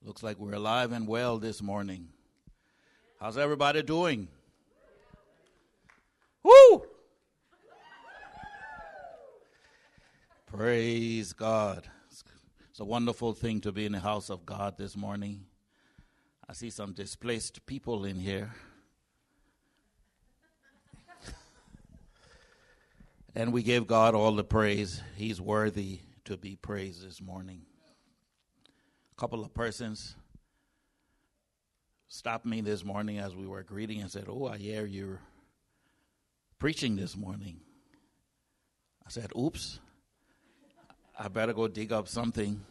Looks like we're alive and well this morning. How's everybody doing? Woo! Praise God. It's a wonderful thing to be in the house of God this morning. I see some displaced people in here. And we give God all the praise. He's worthy to be praised this morning. A couple of persons stopped me this morning as we were greeting and said, "Oh, I hear you're preaching this morning." I said, "Oops, I better go dig up something."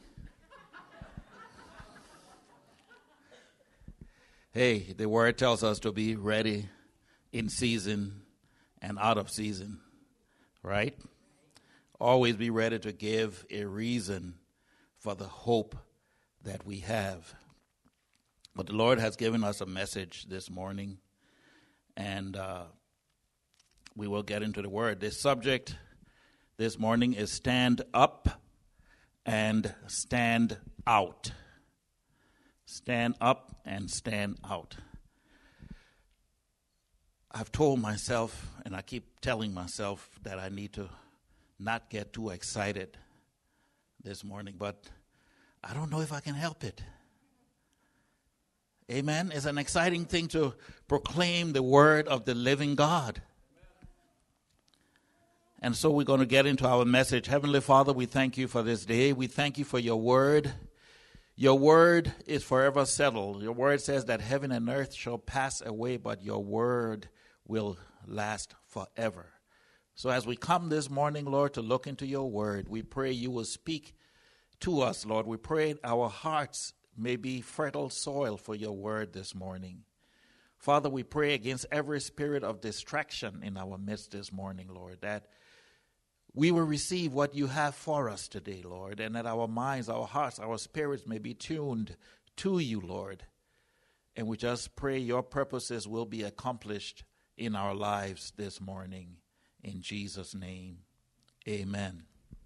Hey, the word tells us to be ready in season and out of season, right? Always be ready to give a reason for the hope that we have. But the Lord has given us a message this morning, and we will get into the word. This subject this morning is stand up and stand out. Stand up and stand out. I've told myself, and I keep telling myself, that I need to not get too excited this morning, but I don't know if I can help it. Amen. It's an exciting thing to proclaim the word of the living God. And so we're going to get into our message. Heavenly Father, we thank you for this day. We thank you for your word. Your word is forever settled. Your word says that heaven and earth shall pass away, but your word will last forever. So as we come this morning, Lord, to look into your word, we pray you will speak to us, Lord. We pray our hearts may be fertile soil for your word this morning. Father, we pray against every spirit of distraction in our midst this morning, Lord, that we will receive what you have for us today, Lord, and that our minds, our hearts, our spirits may be tuned to you, Lord. And we just pray your purposes will be accomplished in our lives this morning. In Jesus' name, amen.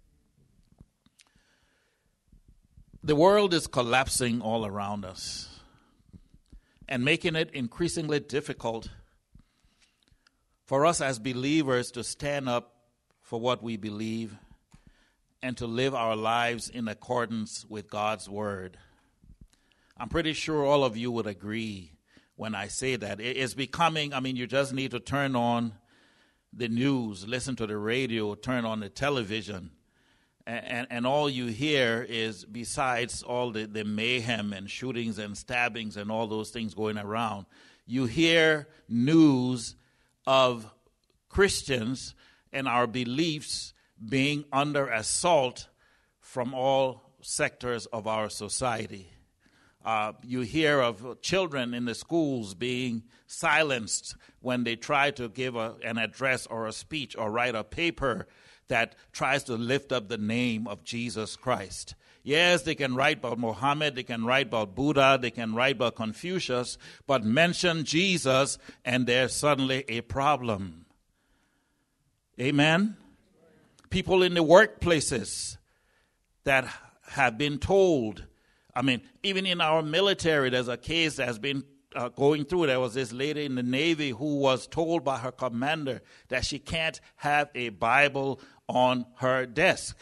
The world is collapsing all around us and making it increasingly difficult for us as believers to stand up for what we believe and to live our lives in accordance with God's word. I'm pretty sure all of you would agree when I say that. It's becoming, you just need to turn on the news, listen to the radio, turn on the television, and all you hear is, besides all the mayhem and shootings and stabbings and all those things going around, you hear news of Christians and our beliefs being under assault from all sectors of our society. You hear of children in the schools being silenced when they try to give an address or a speech or write a paper that tries to lift up the name of Jesus Christ. Yes, they can write about Muhammad, they can write about Buddha, they can write about Confucius, but mention Jesus and there's suddenly a problem. Amen? People in the workplaces that have been told, even in our military, there's a case that's been going through. There was this lady in the Navy who was told by her commander that she can't have a Bible on her desk.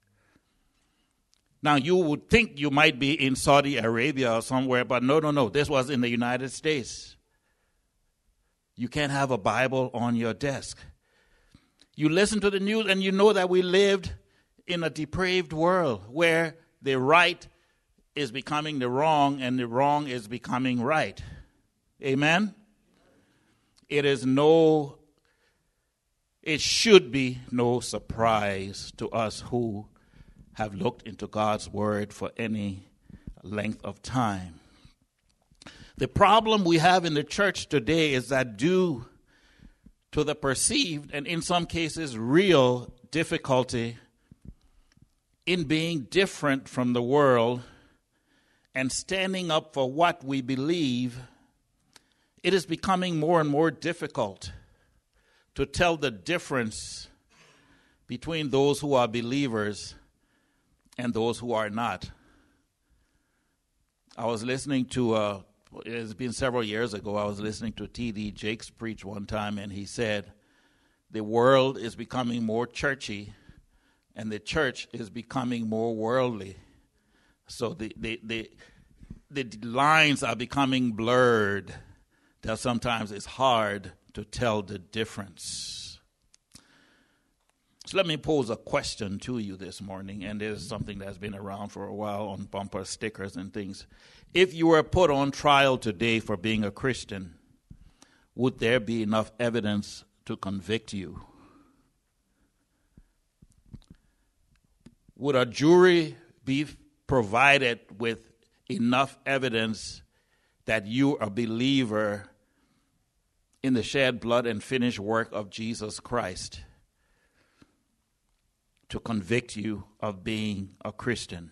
Now, you would think you might be in Saudi Arabia or somewhere, but no. This was in the United States. You can't have a Bible on your desk. You listen to the news and you know that we lived in a depraved world where the right is becoming the wrong and the wrong is becoming right. Amen? It should be no surprise to us who have looked into God's word for any length of time. The problem we have in the church today is that due to the perceived and in some cases real difficulty in being different from the world and standing up for what we believe, it is becoming more and more difficult to tell the difference between those who are believers and those who are not. I was listening to, it's been several years ago, I was listening to T.D. Jakes preach one time, and he said, the world is becoming more churchy, and the church is becoming more worldly. So the lines are becoming blurred, that sometimes it's hard to tell the difference. So let me pose a question to you this morning, and there's something that's been around for a while on bumper stickers and things. If you were put on trial today for being a Christian, would there be enough evidence to convict you? Would a jury be provided with enough evidence that you are a believer in the shed blood and finished work of Jesus Christ to convict you of being a Christian?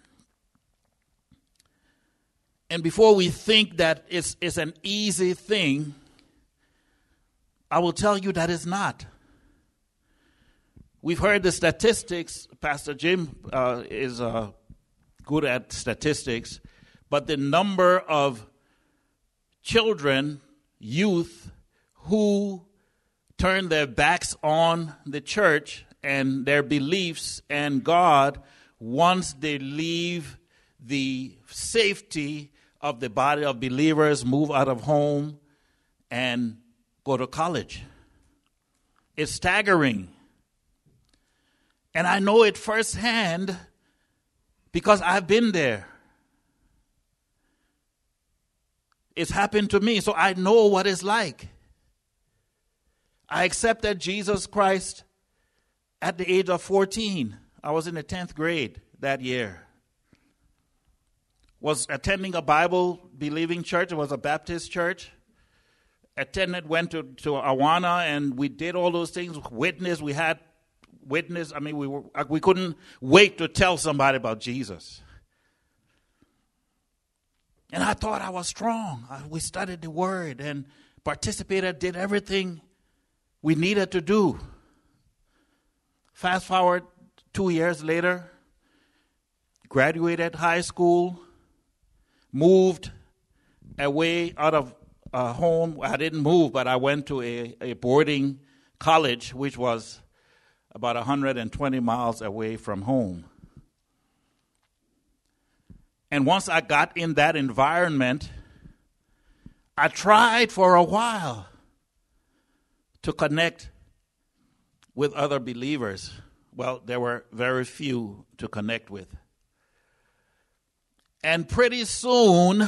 And before we think that it's an easy thing, I will tell you that it's not. We've heard the statistics. Pastor Jim is good at statistics, but the number of children, youth, who turn their backs on the church and their beliefs and God once they leave the safety of the body of believers, move out of home, and go to college. It's staggering. And I know it firsthand because I've been there. It's happened to me, so I know what it's like. I accepted Jesus Christ at the age of 14. I was in the 10th grade that year. Was attending a Bible-believing church. It was a Baptist church. Went to Awana, and we did all those things. We had witness. I mean, we couldn't wait to tell somebody about Jesus. And I thought I was strong. We studied the Word and participated, did everything we needed to do. Fast forward 2 years later, graduated high school, moved away out of home. I didn't move, but I went to a boarding college, which was about 120 miles away from home. And once I got in that environment, I tried for a while to connect with other believers. Well, there were very few to connect with. And pretty soon,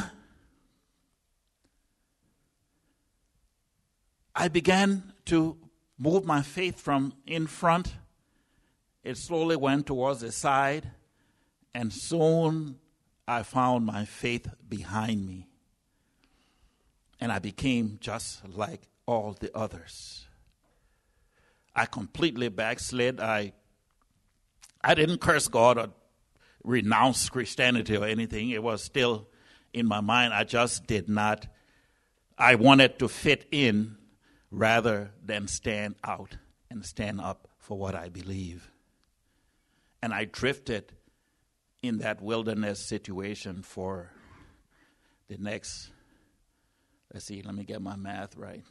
I began to move my faith from in front. It slowly went towards the side, and soon I found my faith behind me. And I became just like all the others. I completely backslid. I didn't curse God or renounce Christianity or anything. It was still in my mind. I just did not. I wanted to fit in rather than stand out and stand up for what I believe. And I drifted in that wilderness situation for the next, let me get my math right,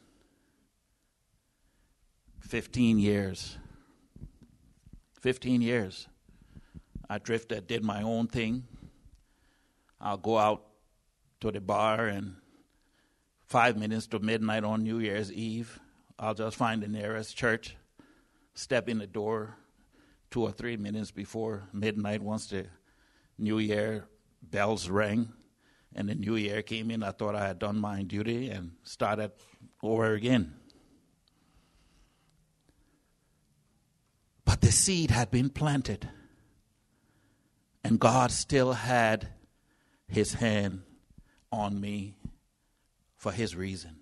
15 years. 15 years. I drifted, did my own thing. I'll go out to the bar, and 5 minutes to midnight on New Year's Eve, I'll just find the nearest church, step in the door 2 or 3 minutes before midnight. Once the New Year bells rang and the New Year came in, I thought I had done my duty and started over again. But the seed had been planted, and God still had his hand on me for his reason.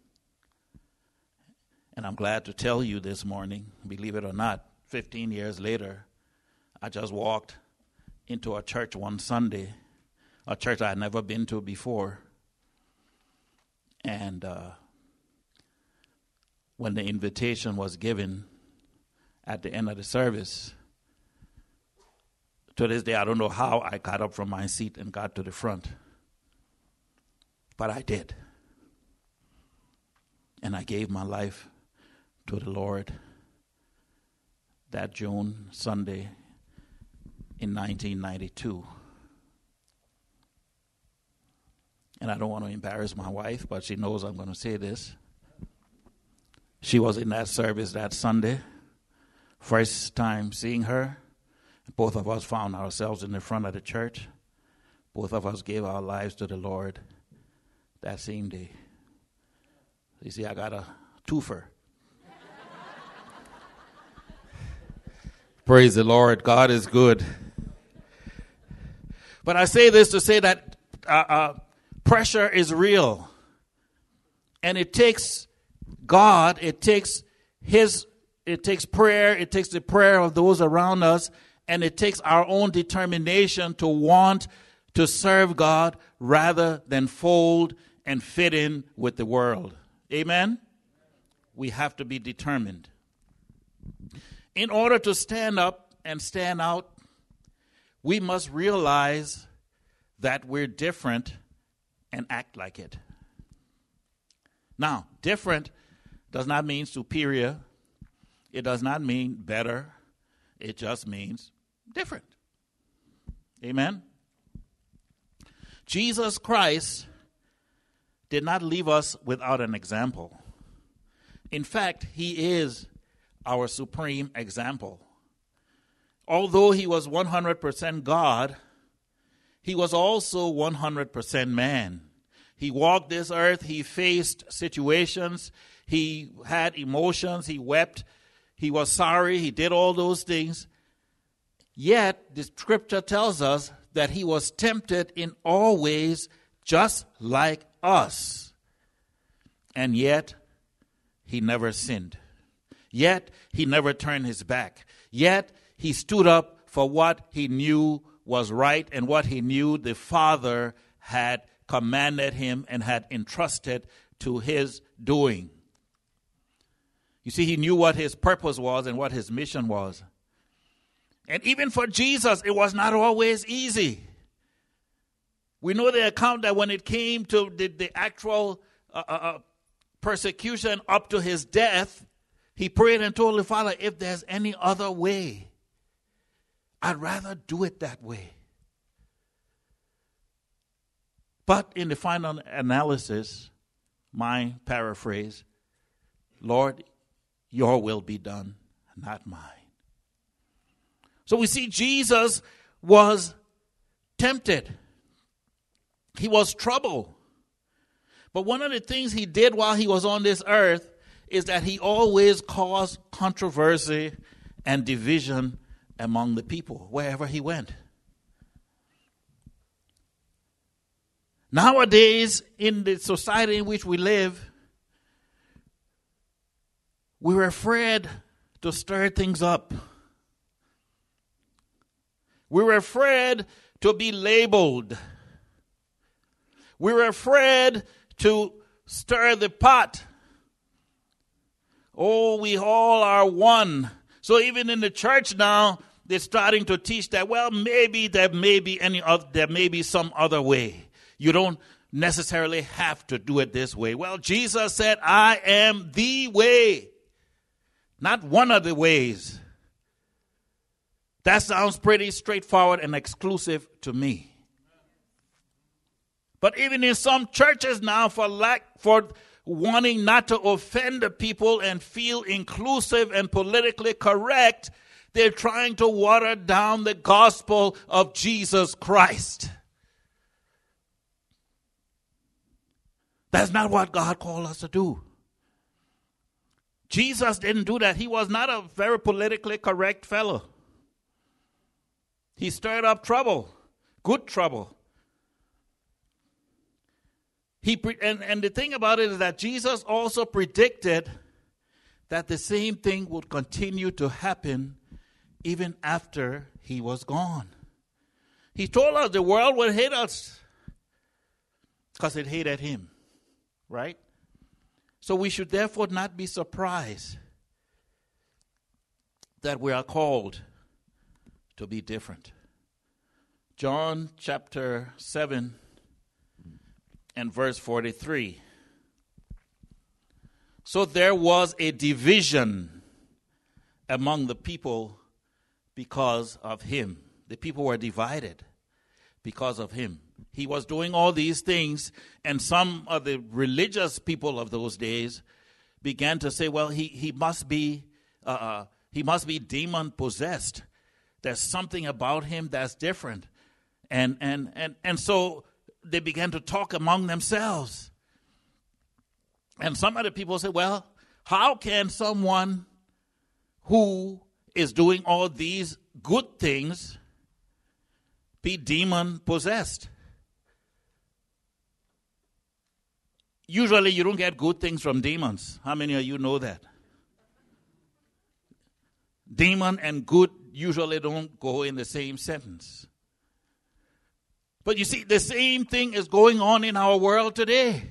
And I'm glad to tell you this morning, believe it or not, 15 years later, I just walked into a church one Sunday, a church I had never been to before. And when the invitation was given at the end of the service, to this day, I don't know how I got up from my seat and got to the front. But I did. And I gave my life to the Lord that June Sunday in 1992. And I don't want to embarrass my wife, but she knows I'm going to say this. She was in that service that Sunday. First time seeing her. Both of us found ourselves in the front of the church. Both of us gave our lives to the Lord that same day. You see, I got a twofer. Praise the Lord. God is good. But I say this to say that pressure is real. And it takes God, it takes prayer, it takes the prayer of those around us, and it takes our own determination to want to serve God rather than fold and fit in with the world. Amen? We have to be determined. In order to stand up and stand out, we must realize that we're different and act like it. Now, different does not mean superior. It does not mean better. It just means different. Amen? Jesus Christ did not leave us without an example. In fact, he is our supreme example. Although he was 100% God, he was also 100% man. He walked this earth, he faced situations, he had emotions, he wept, he was sorry, he did all those things. Yet, the scripture tells us that he was tempted in all ways just like us. And yet, he never sinned. Yet, he never turned his back. Yet, he stood up for what he knew was right and what he knew the Father had commanded him and had entrusted to his doing. You see, he knew what his purpose was and what his mission was. And even for Jesus, it was not always easy. We know the account that when it came to the actual persecution up to his death, he prayed and told the Father, if there's any other way, I'd rather do it that way. But in the final analysis, my paraphrase, Lord, your will be done, not mine. So we see Jesus was tempted. He was troubled. But one of the things he did while he was on this earth is that he always caused controversy and division among the people wherever he went. Nowadays, in the society in which we live, we're afraid to stir things up. We're afraid to be labeled. We're afraid to stir the pot. Oh, we all are one. So even in the church now, they're starting to teach that, well, maybe there may be some other way. You don't necessarily have to do it this way. Well, Jesus said, I am the way, not one of the ways. That sounds pretty straightforward and exclusive to me. But even in some churches now, for wanting not to offend the people and feel inclusive and politically correct, they're trying to water down the gospel of Jesus Christ. That's not what God called us to do. Jesus didn't do that. He was not a very politically correct fellow. He stirred up trouble, good trouble. And the thing about it is that Jesus also predicted that the same thing would continue to happen even after he was gone. He told us the world would hate us because it hated him, right? So we should therefore not be surprised that we are called to be different. John chapter 7 and verse 43. So there was a division among the people because of him. The people were divided because of him. He was doing all these things, and some of the religious people of those days began to say, well, he must be demon possessed. There's something about him that's different. And so they began to talk among themselves. And some of the people say, well, how can someone who is doing all these good things be demon possessed? Usually you don't get good things from demons. How many of you know that? Demon and good usually don't go in the same sentence. But you see, the same thing is going on in our world today,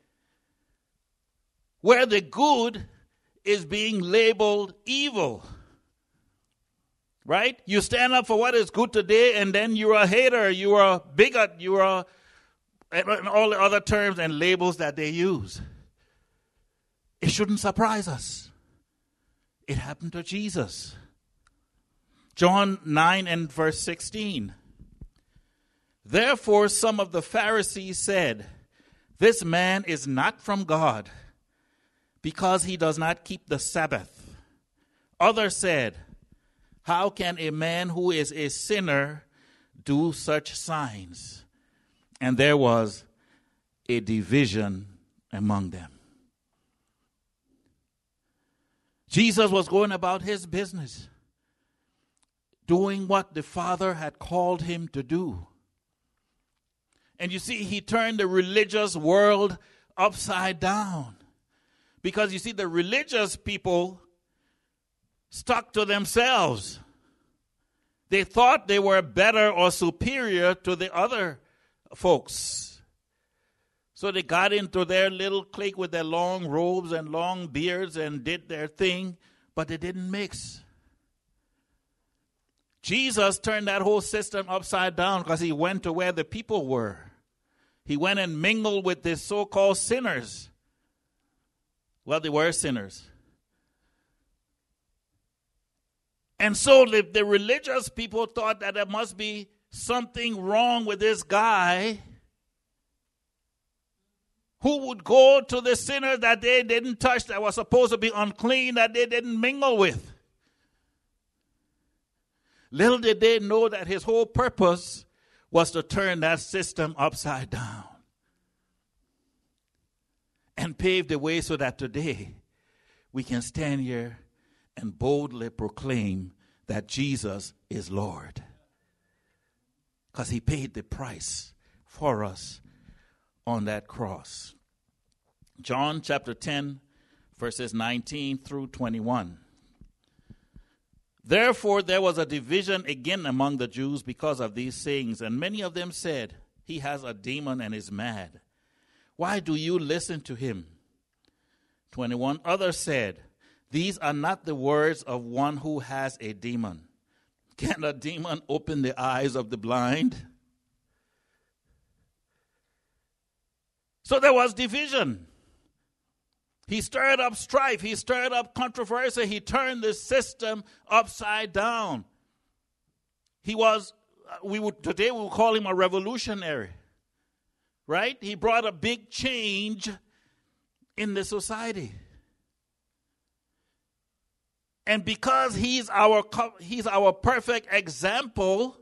where the good is being labeled evil. Right? You stand up for what is good today, and then you're a hater, you're a bigot, you're a... and all the other terms and labels that they use. It shouldn't surprise us. It happened to Jesus. John 9 and verse 16. Therefore some of the Pharisees said, this man is not from God, because he does not keep the Sabbath. Others said, how can a man who is a sinner do such signs? And there was a division among them. Jesus was going about his business, doing what the Father had called him to do. And you see, he turned the religious world upside down. Because you see, the religious people stuck to themselves. They thought they were better or superior to the other folks. So they got into their little clique with their long robes and long beards and did their thing, but they didn't mix. Jesus turned that whole system upside down because he went to where the people were. He went and mingled with the so-called sinners. Well, they were sinners. And so the religious people thought that there must be something wrong with this guy who would go to the sinner that they didn't touch, that was supposed to be unclean, that they didn't mingle with. Little did they know that his whole purpose was to turn that system upside down and pave the way so that today we can stand here and boldly proclaim that Jesus is Lord. Because he paid the price for us on that cross. John chapter 10, verses 19 through 21. Therefore there was a division again among the Jews because of these sayings, and many of them said, he has a demon and is mad. Why do you listen to him? 21. Others said, these are not the words of one who has a demon. Can a demon open the eyes of the blind? So there was division. He stirred up strife. He stirred up controversy. He turned the system upside down. He was, today we would call him a revolutionary. Right? He brought a big change in the society. And because he's our perfect example,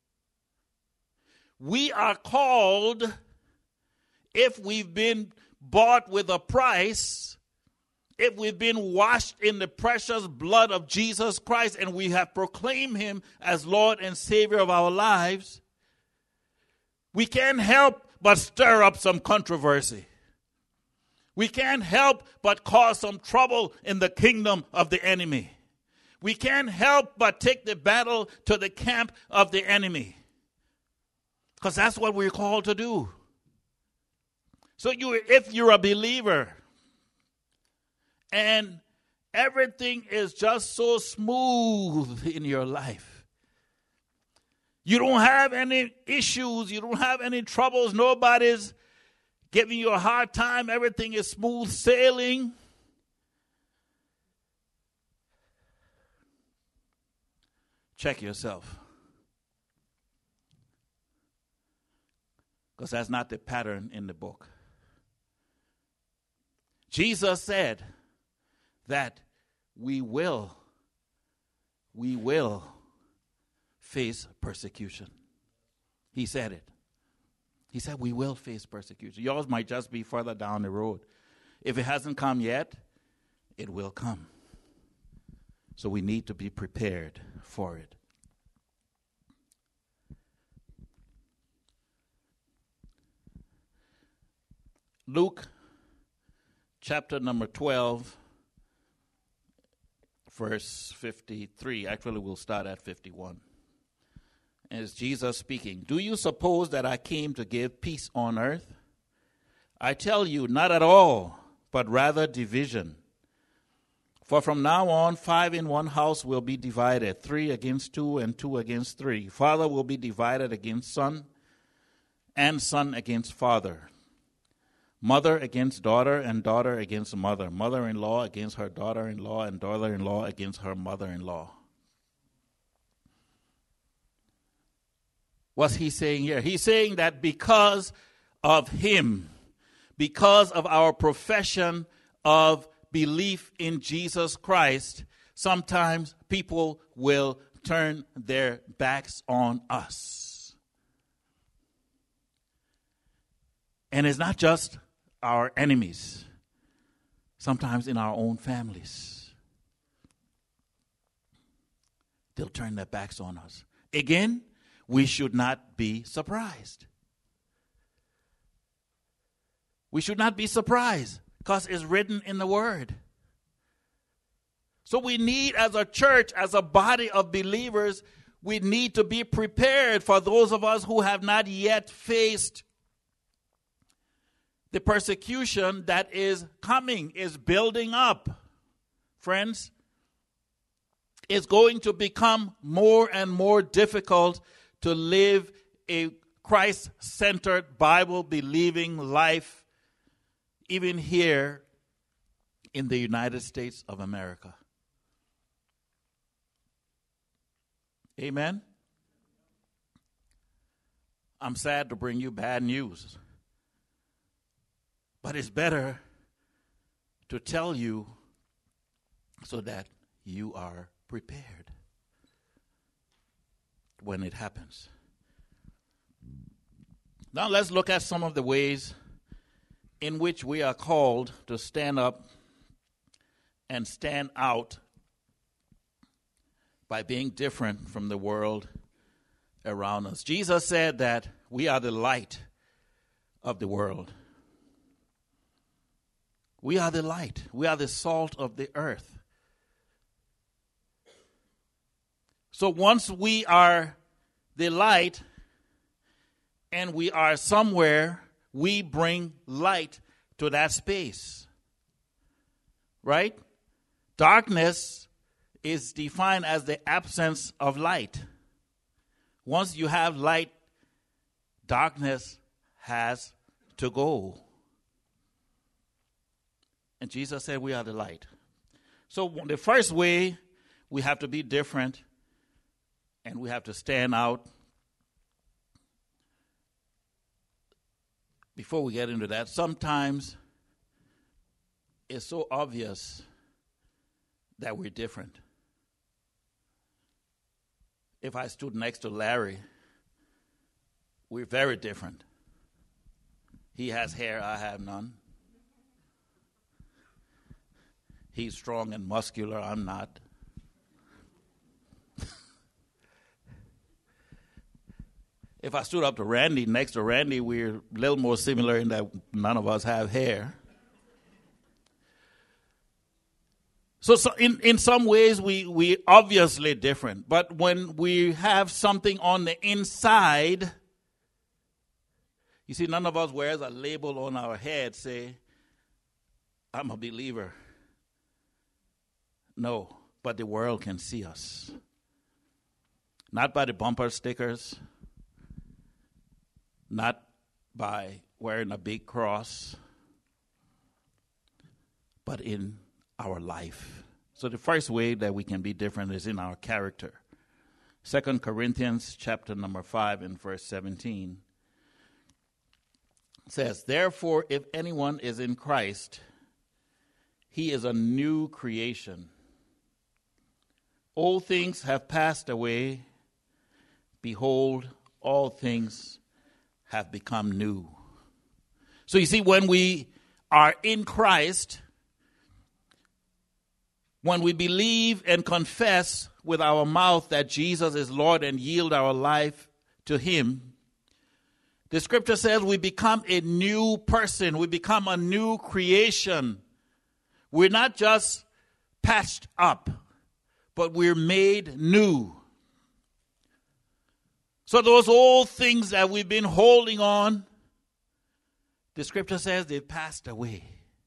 we are called, if we've been bought with a price, if we've been washed in the precious blood of Jesus Christ and we have proclaimed him as Lord and Savior of our lives, we can't help but stir up some controversy. We can't help but cause some trouble in the kingdom of the enemy. We can't help but take the battle to the camp of the enemy. Because that's what we're called to do. So if you're a believer and everything is just so smooth in your life, you don't have any issues, you don't have any troubles, nobody's giving you a hard time, everything is smooth sailing, check yourself. Because that's not the pattern in the book. Jesus said that we will face persecution. He said it. He said we will face persecution. Yours might just be further down the road. If it hasn't come yet, it will come. So we need to be prepared for it. Luke chapter number 12, verse 53. Actually, we'll start at 51. And it's Jesus speaking. Do you suppose that I came to give peace on earth? I tell you, not at all, but rather division. For from now on, 5 in one house will be divided, 3 against 2 and 2 against 3. Father will be divided against son, and son against father. Mother against daughter, and daughter against mother. Mother-in-law against her daughter-in-law, and daughter-in-law against her mother-in-law. What's he saying here? He's saying that because of him, because of our profession of belief in Jesus Christ, sometimes people will turn their backs on us. And it's not just our enemies, sometimes in our own families. They'll turn their backs on us. Again, we should not be surprised. We should not be surprised because it's written in the Word. So we need, as a church, as a body of believers, we need to be prepared for those of us who have not yet faced the persecution that is coming, is building up. Friends, it's going to become more and more difficult to live a Christ-centered, Bible-believing life, even here in the United States of America. Amen? I'm sad to bring you bad news. But it's better to tell you so that you are prepared when it happens. Now let's look at some of the ways in which we are called to stand up and stand out by being different from the world around us. Jesus said that we are the light of the world. We are the light. We are the salt of the earth. So once we are the light and we are somewhere, we bring light to that space. Right? Darkness is defined as the absence of light. Once you have light, darkness has to go. And Jesus said we are the light. So the first way, we have to be different and we have to stand out. Before we get into that, sometimes it's so obvious that we're different. If I stood next to Larry, we're very different. He has hair, I have none. He's strong and muscular, I'm not. If I stood up to Randy, next to Randy, we're a little more similar in that none of us have hair. So in some ways, we obviously different. But when we have something on the inside, you see, none of us wears a label on our head, say, I'm a believer. No, but the world can see us. Not by the bumper stickers, not by wearing a big cross, but in our life. So the first way that we can be different is in our character. 2 Corinthians chapter number 5 and verse 17 says, "Therefore, if anyone is in Christ, he is a new creation. Old things have passed away. Behold, all things have become new." So you see, when we are in Christ, when we believe and confess with our mouth that Jesus is Lord and yield our life to him, the scripture says we become a new person. We become a new creation. We're not just patched up, but we're made new. So those old things that we've been holding on, the scripture says they've passed away.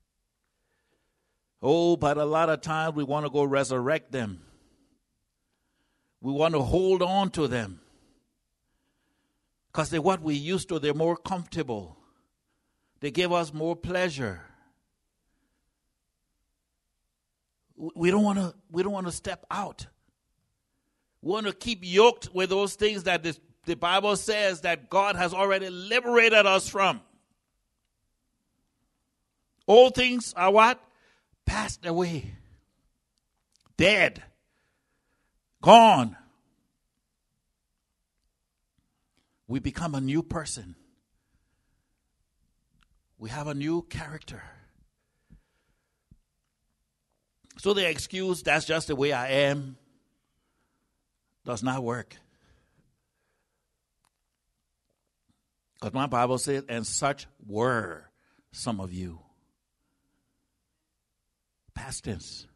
Oh, but a lot of times we want to go resurrect them. We want to hold on to them. Because they're what we used to. They're more comfortable. They give us more pleasure. We don't want to step out. We want to keep yoked with those things that the Bible says that God has already liberated us from. Old things are what? Passed away. Dead. Gone. We become a new person. We have a new character. So the excuse, that's just the way I am, does not work. Because my Bible says, and such were some of you. Past tense.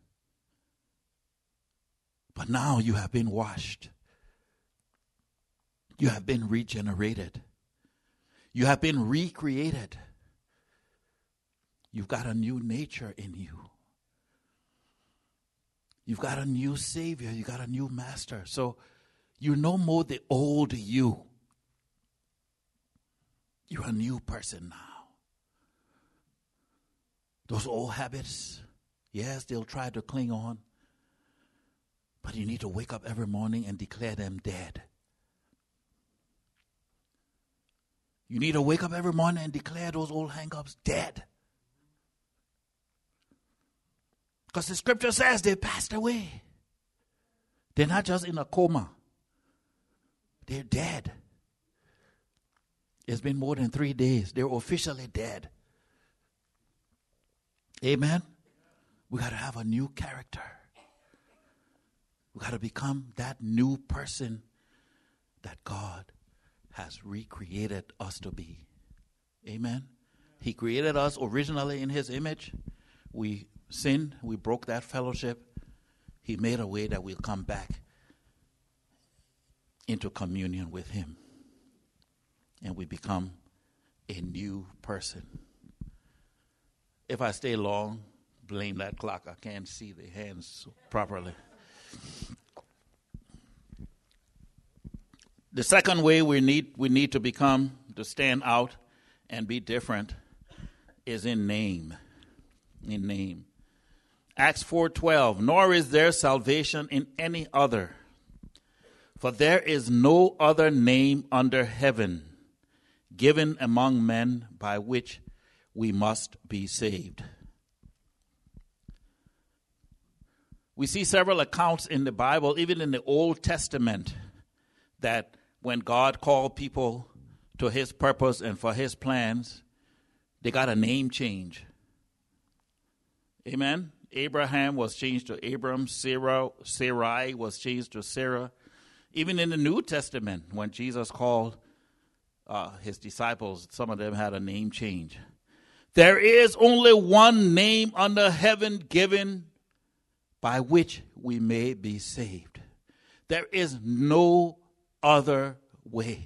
But now you have been washed. You have been regenerated. You have been recreated. You've got a new nature in you. You've got a new Savior. You've got a new Master. So you're no more the old you. You're a new person now. Those old habits, yes, they'll try to cling on. But you need to wake up every morning and declare them dead. You need to wake up every morning and declare those old hang-ups dead. Because the scripture says they passed away. They're not just in a coma. They're dead. It's been more than 3 days. They're officially dead. Amen? We got to have a new character. We got to become that new person that God has recreated us to be. Amen? He created us originally in his image. We sinned. We broke that fellowship. He made a way that we'll come back into communion with him. And we become a new person. If I stay long, blame that clock. I can't see the hands properly. The second way we need to become, to stand out and be different, is in name. In name. Acts 4:12, nor is there salvation in any other, for there is no other name under heaven given among men by which we must be saved. We see several accounts in the Bible, even in the Old Testament, that when God called people to his purpose and for his plans, they got a name change. Amen? Abraham was changed to Abram. Sarai was changed to Sarah. Even in the New Testament, when Jesus called his disciples, some of them had a name change. There is only one name under heaven given by which we may be saved. There is no other way.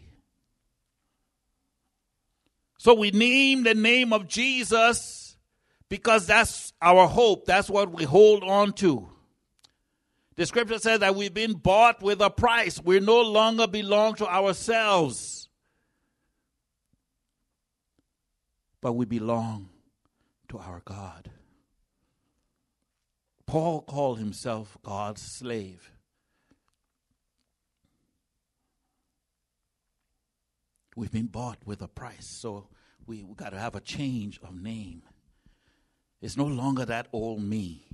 So we name the name of Jesus because that's our hope. That's what we hold on to. The scripture says that we've been bought with a price. We no longer belong to ourselves. but we belong to our God. Paul called himself God's slave. We've been bought with a price, so we got to have a change of name. It's no longer that old me.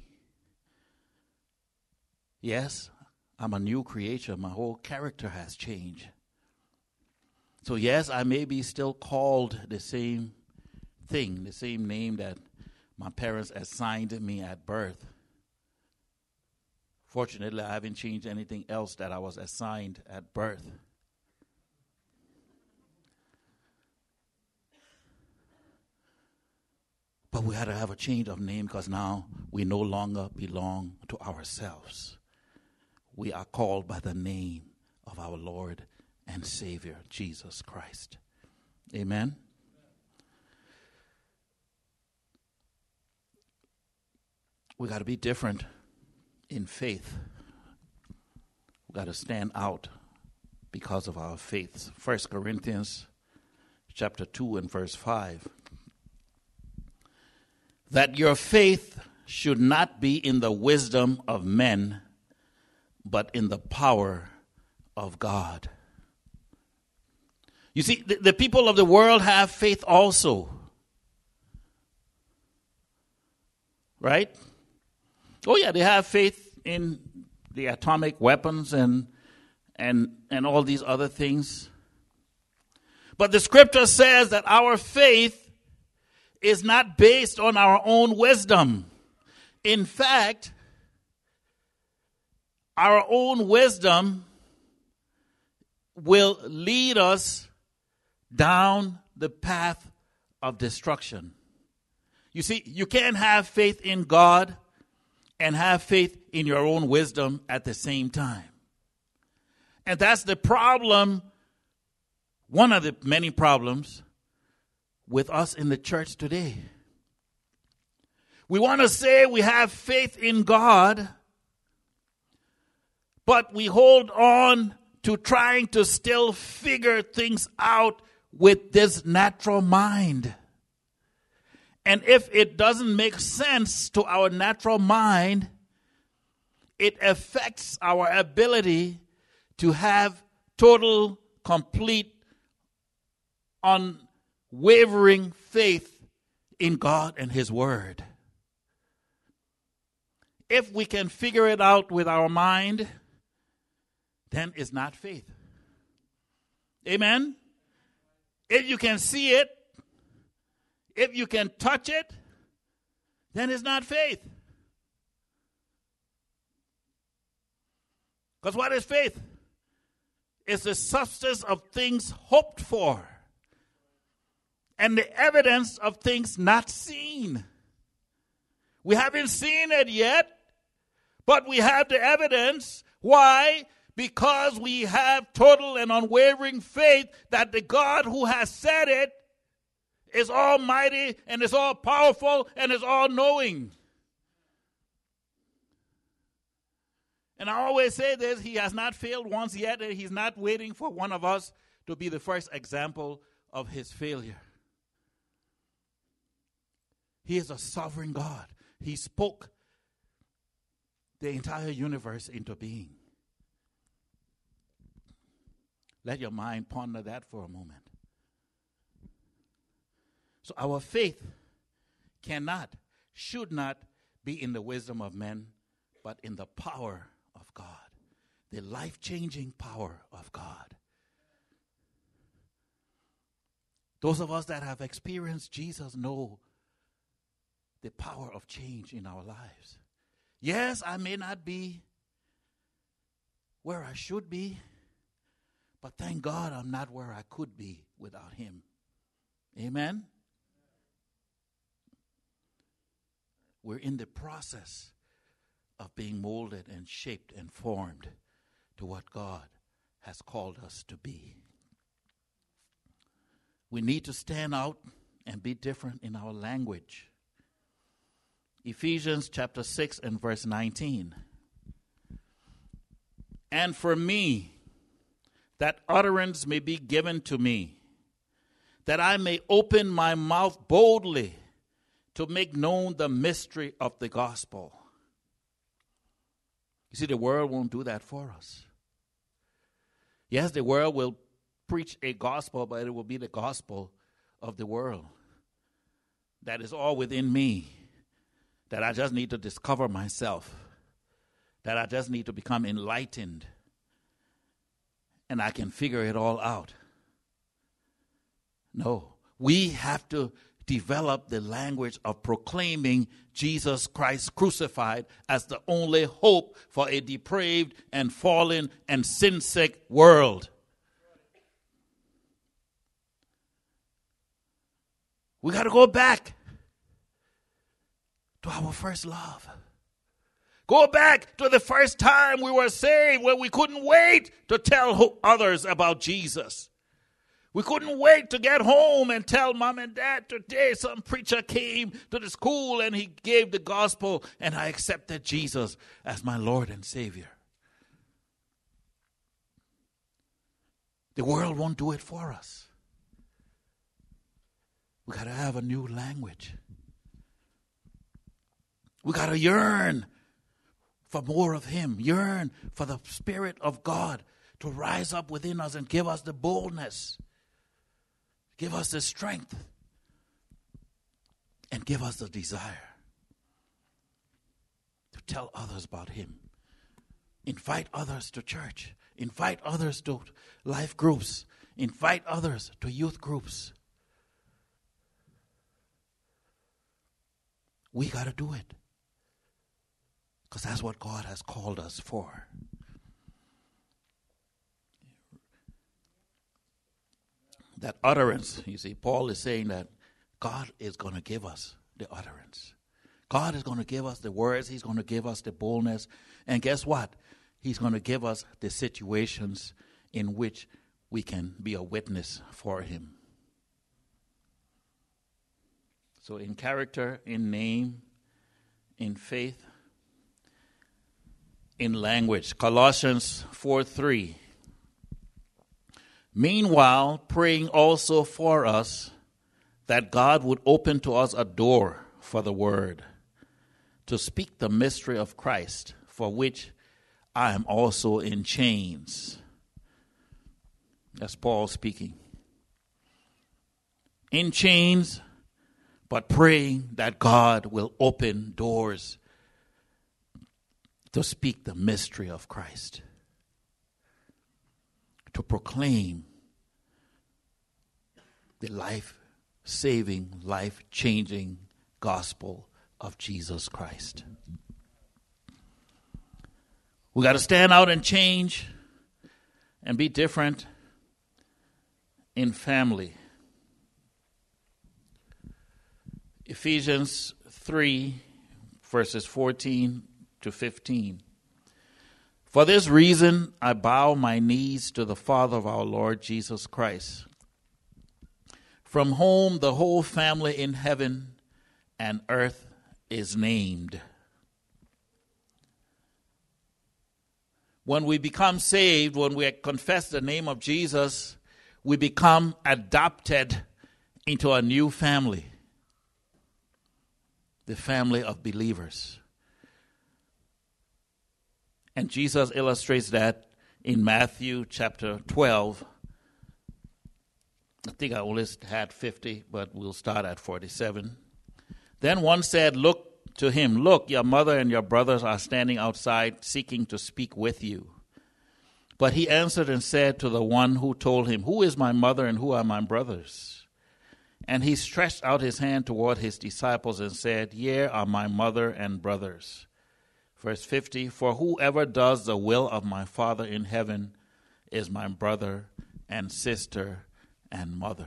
Yes, I'm a new creature. My whole character has changed. So yes, I may be still called the same thing, the same name that my parents assigned me at birth. Fortunately, I haven't changed anything else that I was assigned at birth. But we had to have a change of name because now we no longer belong to ourselves. We are called by the name of our Lord and Savior, Jesus Christ. Amen? We got to be different in faith. We got to stand out because of our faith. 1 Corinthians chapter 2 and verse 5. That your faith should not be in the wisdom of men, but in the power of God. You see, the people of the world have faith also. Right? Oh yeah, they have faith in the atomic weapons and all these other things. But the scripture says that our faith is not based on our own wisdom. In fact, our own wisdom will lead us down the path of destruction. You see, you can't have faith in God and have faith in your own wisdom at the same time. And that's the problem, one of the many problems with us in the church today. We want to say we have faith in God, but we hold on to trying to still figure things out with this natural mind. And if it doesn't make sense to our natural mind, it affects our ability to have total, complete, unwavering faith in God and His Word. If we can figure it out with our mind, then it's not faith. Amen? If you can see it, if you can touch it, then it's not faith. Because what is faith? It's the substance of things hoped for and the evidence of things not seen. We haven't seen it yet, but we have the evidence. Why? Because we have total and unwavering faith that the God who has said it is almighty and is all powerful and is all knowing. And I always say this, He has not failed once yet, and He's not waiting for one of us to be the first example of His failure. He is a sovereign God. He spoke the entire universe into being. Let your mind ponder that for a moment. So our faith cannot, should not be in the wisdom of men, but in the power of God, the life-changing power of God. Those of us that have experienced Jesus know the power of change in our lives. Yes, I may not be where I should be, but thank God I'm not where I could be without Him. Amen? We're in the process of being molded and shaped and formed to what God has called us to be. We need to stand out and be different in our language. Ephesians chapter 6 and verse 19. And for me, that utterance may be given to me, that I may open my mouth boldly to make known the mystery of the gospel. You see, the world won't do that for us. Yes, the world will preach a gospel, but it will be the gospel of the world. That is all within me, that I just need to discover myself, that I just need to become enlightened, and I can figure it all out. No, we have to develop the language of proclaiming Jesus Christ crucified as the only hope for a depraved and fallen and sin-sick world. We got to go back to our first love. Go back to the first time we were saved, when we couldn't wait to tell others about Jesus. We couldn't wait to get home and tell mom and dad, today some preacher came to the school and he gave the gospel and I accepted Jesus as my Lord and Savior. The world won't do it for us. We got to have a new language. We got to yearn for more of Him, yearn for the Spirit of God to rise up within us and give us the boldness, give us the strength, and give us the desire to tell others about Him. Invite others to church. Invite others to life groups. Invite others to youth groups. We got to do it, because that's what God has called us for. That utterance, you see, Paul is saying that God is going to give us the utterance. God is going to give us the words. He's going to give us the boldness. And guess what? He's going to give us the situations in which we can be a witness for Him. So in character, in name, in faith, in language. Colossians 4:3. Meanwhile, praying also for us that God would open to us a door for the word, to speak the mystery of Christ, for which I am also in chains. That's Paul speaking. In chains, but praying that God will open doors to speak the mystery of Christ, to proclaim the life-saving, life-changing gospel of Jesus Christ. We got to stand out and change and be different in family. Ephesians 3, verses 14 to 15. For this reason, I bow my knees to the Father of our Lord Jesus Christ, from whom the whole family in heaven and earth is named. When we become saved, when we confess the name of Jesus, we become adopted into a new family, the family of believers. And Jesus illustrates that in Matthew chapter 12. I think I only had 50, but we'll start at 47. Then one said, "Look to him, look, your mother and your brothers are standing outside seeking to speak with you." But he answered and said to the one who told him, "Who is my mother and who are my brothers?" And he stretched out his hand toward his disciples and said, "Here are my mother and brothers." Verse 50, for whoever does the will of my Father in heaven is my brother and sister and mother.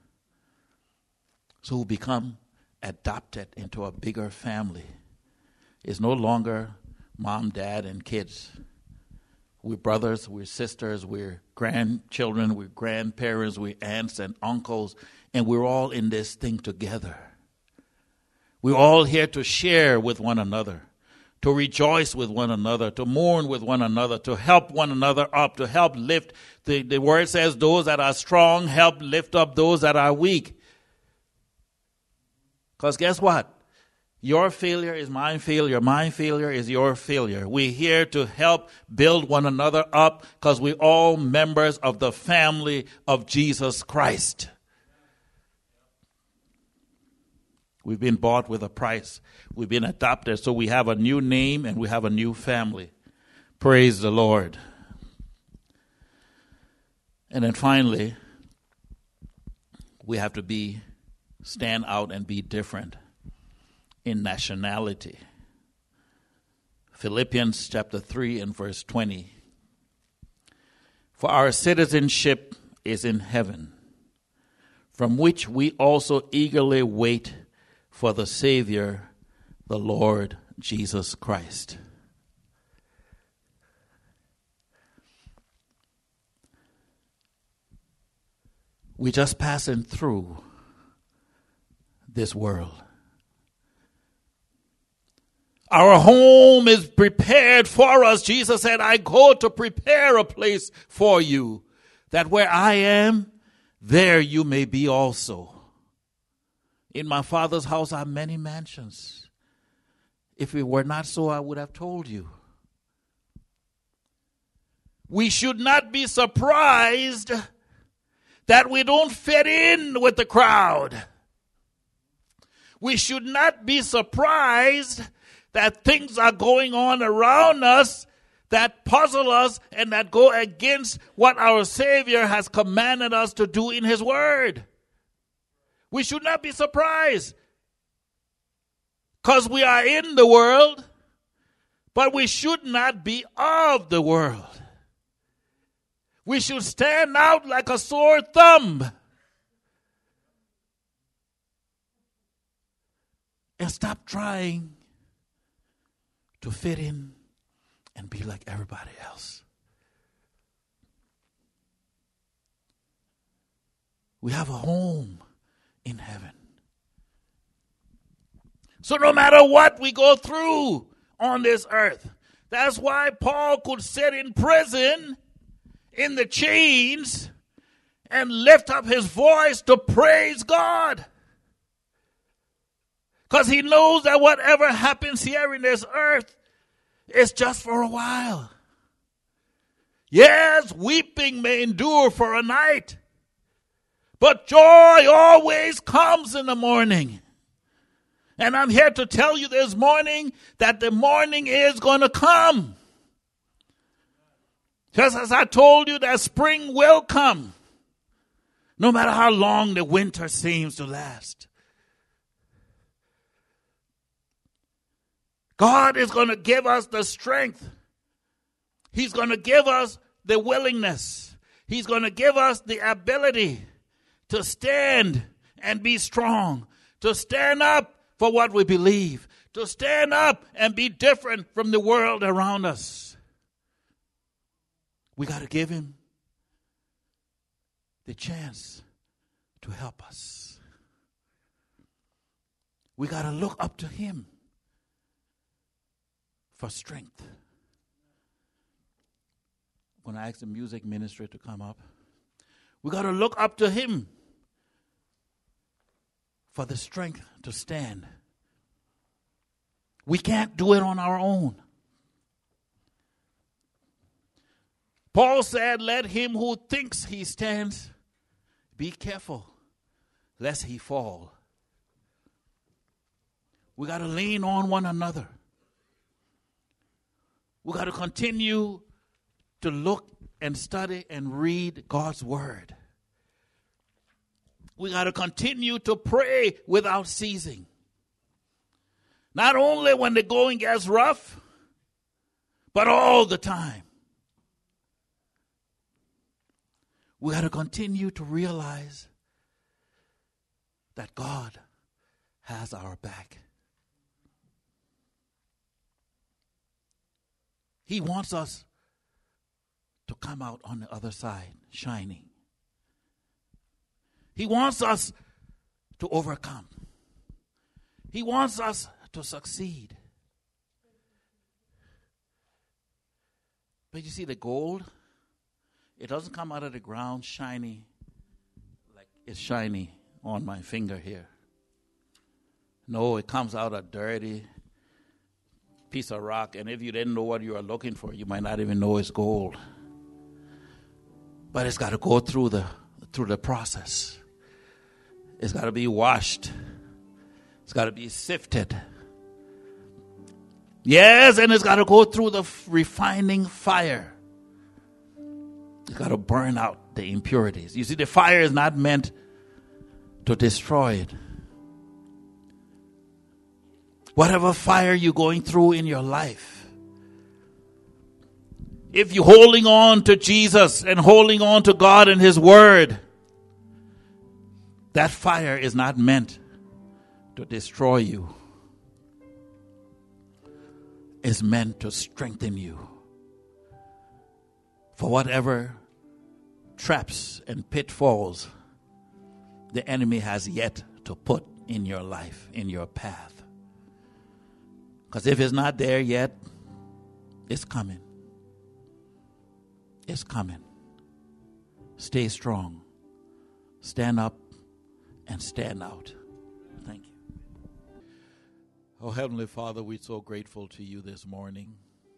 So we become adopted into a bigger family. It's no longer mom, dad, and kids. We're brothers, we're sisters, we're grandchildren, we're grandparents, we're aunts and uncles, and we're all in this thing together. We're all here to share with one another, to rejoice with one another, to mourn with one another, to help one another up, to help lift. The word says those that are strong help lift up those that are weak. Because guess what? Your failure is my failure. My failure is your failure. We're here to help build one another up because we're all members of the family of Jesus Christ. We've been bought with a price. We've been adopted, so we have a new name and we have a new family. Praise the Lord. And then finally, we have to stand out and be different in nationality. Philippians chapter 3 and verse 20. For our citizenship is in heaven, from which we also eagerly wait for the Savior, the Lord Jesus Christ. We're just passing through this world. Our home is prepared for us. Jesus said, I go to prepare a place for you, that where I am, there you may be also. In my Father's house are many mansions. If it were not so, I would have told you. We should not be surprised that we don't fit in with the crowd. We should not be surprised that things are going on around us that puzzle us and that go against what our Savior has commanded us to do in His Word. We should not be surprised because we are in the world, but we should not be of the world. We should stand out like a sore thumb and stop trying to fit in and be like everybody else. We have a home in heaven. So no matter what we go through on this earth, that's why Paul could sit in prison in the chains and lift up his voice to praise God. Because he knows that whatever happens here in this earth is just for a while. Yes, weeping may endure for a night, but joy always comes in the morning. And I'm here to tell you this morning that the morning is going to come. Just as I told you that spring will come, no matter how long the winter seems to last. God is going to give us the strength. He's going to give us the willingness. He's going to give us the ability to stand and be strong, to stand up for what we believe, to stand up and be different from the world around us. We got to give Him the chance to help us. We got to look up to Him for strength. When I ask the music ministry to come up, we got to look up to Him for the strength to stand. We can't do it on our own. Paul said, let him who thinks he stands be careful lest he fall. We got to lean on one another. We got to continue to look and study and read God's word. We got to continue to pray without ceasing. Not only when the going gets rough, but all the time. We got to continue to realize that God has our back. He wants us to come out on the other side shining. He wants us to overcome. He wants us to succeed. But you see, the gold, it doesn't come out of the ground shiny like it's shiny on my finger here. No, it comes out a dirty piece of rock, and if you didn't know what you were looking for, you might not even know it's gold. But it's got to go through the process. It's got to be washed. It's got to be sifted. Yes, and it's got to go through the refining fire. It's got to burn out the impurities. You see, the fire is not meant to destroy it. Whatever fire you're going through in your life, if you're holding on to Jesus and holding on to God and His Word, that fire is not meant to destroy you. It's meant to strengthen you for whatever traps and pitfalls the enemy has yet to put in your life, in your path. Because if it's not there yet, it's coming. It's coming. Stay strong. Stand up and stand out. Thank you. Oh, Heavenly Father, we're so grateful to you this morning.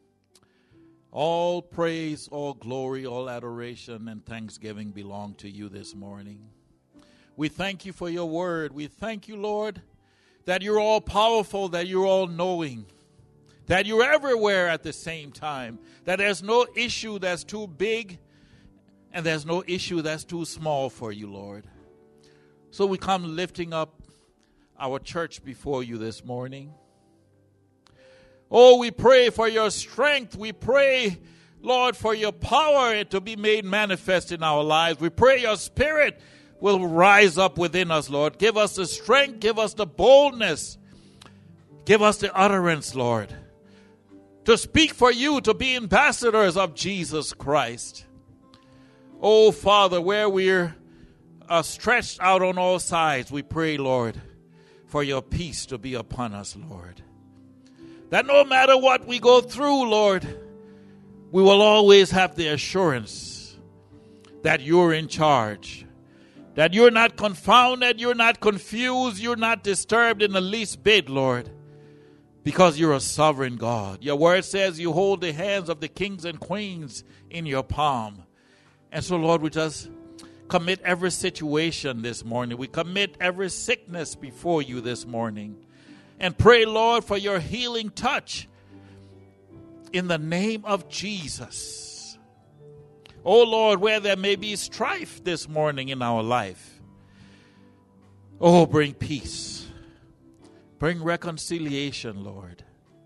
All praise, all glory, all adoration, and thanksgiving belong to you this morning. We thank you for your word. We thank you, Lord, that you're all powerful, that you're all knowing, that you're everywhere at the same time, that there's no issue that's too big and there's no issue that's too small for you, Lord. So we come lifting up our church before you this morning. Oh, we pray for your strength. We pray, Lord, for your power to be made manifest in our lives. We pray your Spirit will rise up within us, Lord. Give us the strength. Give us the boldness. Give us the utterance, Lord, to speak for you, to be ambassadors of Jesus Christ. Oh, Father, where we're stretched out on all sides, we pray, Lord, for your peace to be upon us, Lord. That no matter what we go through, Lord, we will always have the assurance that you're in charge, that you're not confounded, you're not confused, you're not disturbed in the least bit, Lord, because you're a sovereign God. Your word says you hold the hands of the kings and queens in your palm. And so, Lord, we just commit every situation this morning. We commit every sickness before you this morning. And pray, Lord, for your healing touch in the name of Jesus. Oh, Lord, where there may be strife this morning in our life, oh, bring peace. Bring reconciliation, Lord.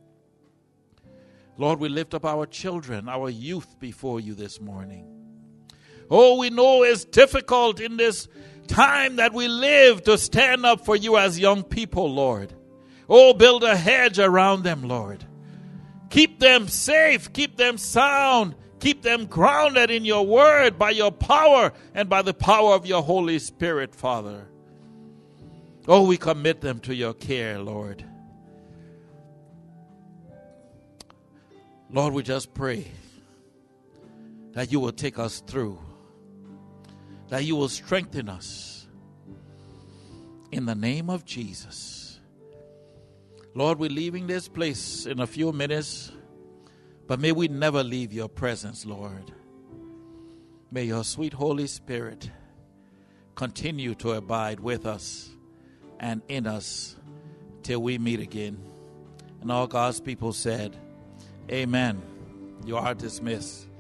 Lord, we lift up our children, our youth before you this morning. Oh, we know it's difficult in this time that we live to stand up for you as young people, Lord. Oh, build a hedge around them, Lord. Keep them safe, keep them sound, keep them grounded in your word by your power and by the power of your Holy Spirit, Father. Oh, we commit them to your care, Lord. Lord, we just pray that you will take us through, that you will strengthen us in the name of Jesus. Lord, we're leaving this place in a few minutes, but may we never leave your presence, Lord. May your sweet Holy Spirit continue to abide with us and in us till we meet again. And all God's people said, amen. You are dismissed.